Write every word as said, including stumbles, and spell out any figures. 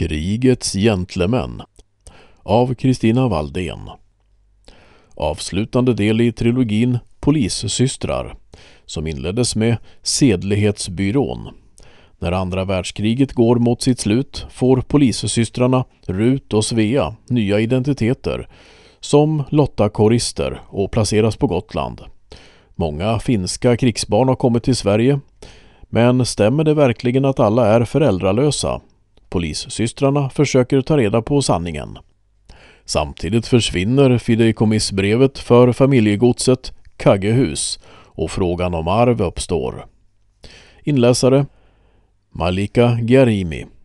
Krigets gentlemän av Kristina Valdén. Avslutande del i trilogin Polissystrar, som inleddes med Sedlighetsbyrån. När andra världskriget går mot sitt slut får polissystrarna Rut och Svea nya identiteter som Lotta-kårister och placeras på Gotland. Många finska krigsbarn har kommit till Sverige, men stämmer det verkligen att alla är föräldralösa? Polissystrarna försöker ta reda på sanningen. Samtidigt försvinner fideikommissbrevet för familjegodset Kaggehus och frågan om arv uppstår. Inläsare Malika Giarimi.